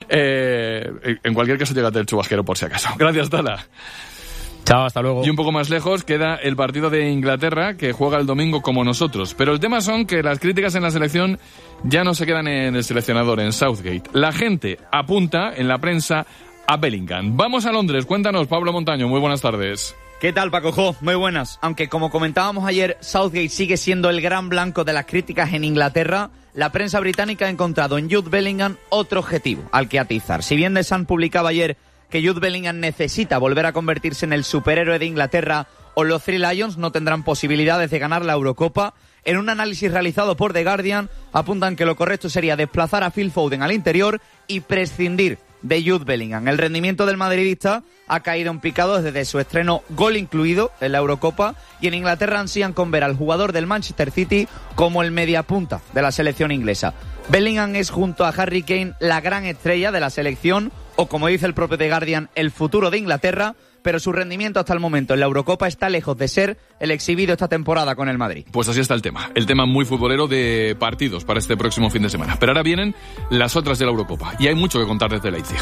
En cualquier caso, llégate el chubasquero por si acaso. Gracias, Tala. Chao, hasta luego. Y un poco más lejos queda el partido de Inglaterra, que juega el domingo como nosotros. Pero el tema son que las críticas en la selección ya no se quedan en el seleccionador, en Southgate. La gente apunta en la prensa a Bellingham. Vamos a Londres, cuéntanos, Pablo Montaño, muy buenas tardes. ¿Qué tal, Paco Jo? Muy buenas. Aunque, como comentábamos ayer, Southgate sigue siendo el gran blanco de las críticas en Inglaterra, la prensa británica ha encontrado en Jude Bellingham otro objetivo al que atizar. Si bien The Sun publicaba ayer que Jude Bellingham necesita volver a convertirse en el superhéroe de Inglaterra o los Three Lions no tendrán posibilidades de ganar la Eurocopa, en un análisis realizado por The Guardian apuntan que lo correcto sería desplazar a Phil Foden al interior y prescindir de Jude Bellingham. El rendimiento del madridista ha caído en picado desde su estreno, gol incluido, en la Eurocopa, y en Inglaterra ansían con ver al jugador del Manchester City como el mediapunta de la selección inglesa. Bellingham es, junto a Harry Kane, la gran estrella de la selección, o como dice el propio The Guardian, el futuro de Inglaterra, pero su rendimiento hasta el momento en la Eurocopa está lejos de ser el exhibido esta temporada con el Madrid. Pues así está el tema muy futbolero de partidos para este próximo fin de semana. Pero ahora vienen las otras de la Eurocopa, y hay mucho que contar desde Leipzig.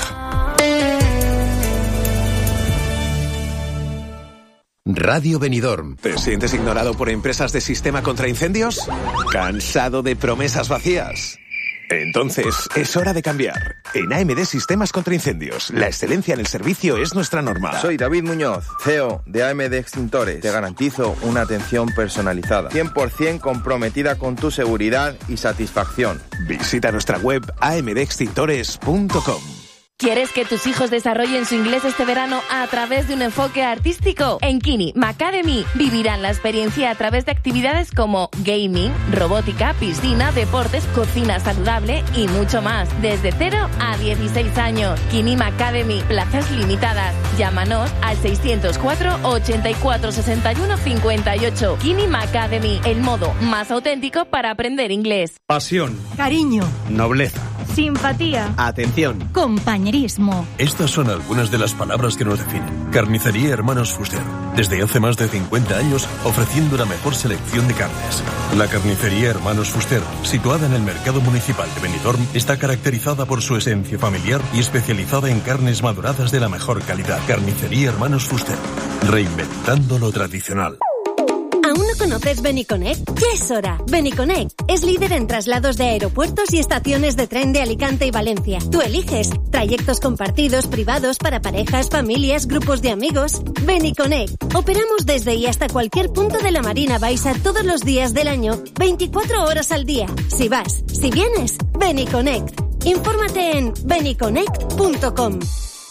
Radio Benidorm. ¿Te sientes ignorado por empresas de sistema contra incendios? ¿Cansado de promesas vacías? Entonces, es hora de cambiar. En AMD Sistemas contra Incendios, la excelencia en el servicio es nuestra norma. Soy David Muñoz, CEO de AMD Extintores. Te garantizo una atención personalizada, 100% comprometida con tu seguridad y satisfacción. Visita nuestra web amdextintores.com. ¿Quieres que tus hijos desarrollen su inglés este verano a través de un enfoque artístico? En Kini Academy vivirán la experiencia a través de actividades como gaming, robótica, piscina, deportes, cocina saludable y mucho más. Desde 0 a 16 años. Kini Academy, plazas limitadas. Llámanos al 604 84 61 58. Kini Academy, el modo más auténtico para aprender inglés. Pasión. Cariño. Nobleza. Simpatía. Atención. Compañerismo. Estas son algunas de las palabras que nos definen. Carnicería Hermanos Fuster. Desde hace más de 50 años ofreciendo la mejor selección de carnes. La Carnicería Hermanos Fuster, situada en el Mercado Municipal de Benidorm, está caracterizada por su esencia familiar y especializada en carnes maduradas de la mejor calidad. Carnicería Hermanos Fuster. Reinventando lo tradicional. ¿Aún no conoces Beniconnect? Ya es hora. Beniconnect es líder en traslados de aeropuertos y estaciones de tren de Alicante y Valencia. Tú eliges trayectos compartidos, privados, para parejas, familias, grupos de amigos. Beniconnect. Operamos desde y hasta cualquier punto de la Marina Baixa todos los días del año, 24 horas al día. Si vas, si vienes, Beniconnect. Infórmate en beniconnect.com.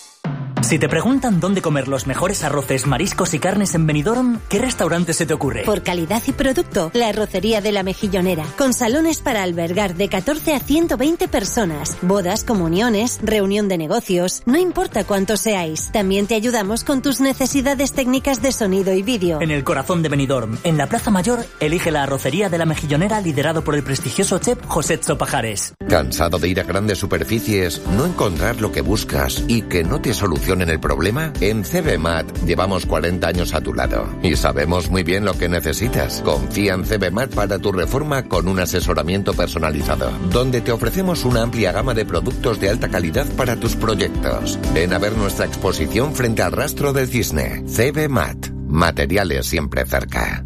Si te preguntan dónde comer los mejores arroces, mariscos y carnes en Benidorm, ¿qué restaurante se te ocurre? Por calidad y producto, la Arrocería de la Mejillonera, con salones para albergar de 14 a 120 personas, bodas, comuniones, reunión de negocios, no importa cuántos seáis. También te ayudamos con tus necesidades técnicas de sonido y vídeo. En el corazón de Benidorm, en la Plaza Mayor, elige la Arrocería de la Mejillonera, liderado por el prestigioso chef José Pajares. ¿Cansado de ir a grandes superficies, no encontrar lo que buscas y que no te solucionen el problema? En CBMAT llevamos 40 años a tu lado y sabemos muy bien lo que necesitas. Confía en CBMAT para tu reforma con un asesoramiento personalizado, donde te ofrecemos una amplia gama de productos de alta calidad para tus proyectos. Ven a ver nuestra exposición frente al Rastro del Cisne. CBMAT. Materiales siempre cerca.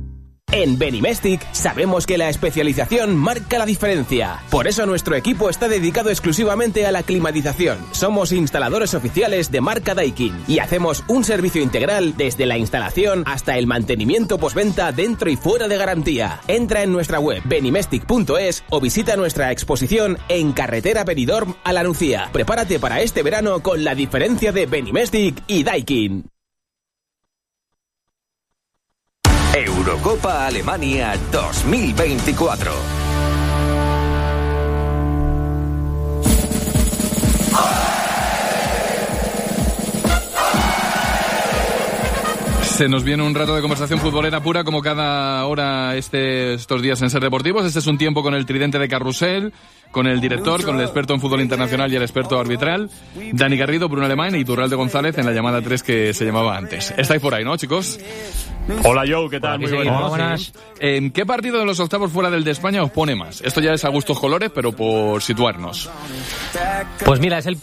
En Benimestic sabemos que la especialización marca la diferencia. Por eso nuestro equipo está dedicado exclusivamente a la climatización. Somos instaladores oficiales de marca Daikin y hacemos un servicio integral desde la instalación hasta el mantenimiento postventa dentro y fuera de garantía. Entra en nuestra web benimestic.es o visita nuestra exposición en Carretera Benidorm a La Nucía. Prepárate para este verano con la diferencia de Benimestic y Daikin. Eurocopa Alemania 2024. Se nos viene un rato de conversación futbolera pura como cada hora estos días en Ser Deportivos. Este es un tiempo con el tridente de Carrusel, con el director, con el experto en fútbol internacional y el experto arbitral, Dani Garrido, Bruno Alemán y Iturralde González en la llamada 3 que se llamaba antes. Estáis por ahí, ¿no, chicos? Hola, Joe, ¿qué tal? Muy buenas. ¿Qué partido de los octavos fuera del de España os pone más? Esto ya es a gustos colores, pero por situarnos. Pues mira, es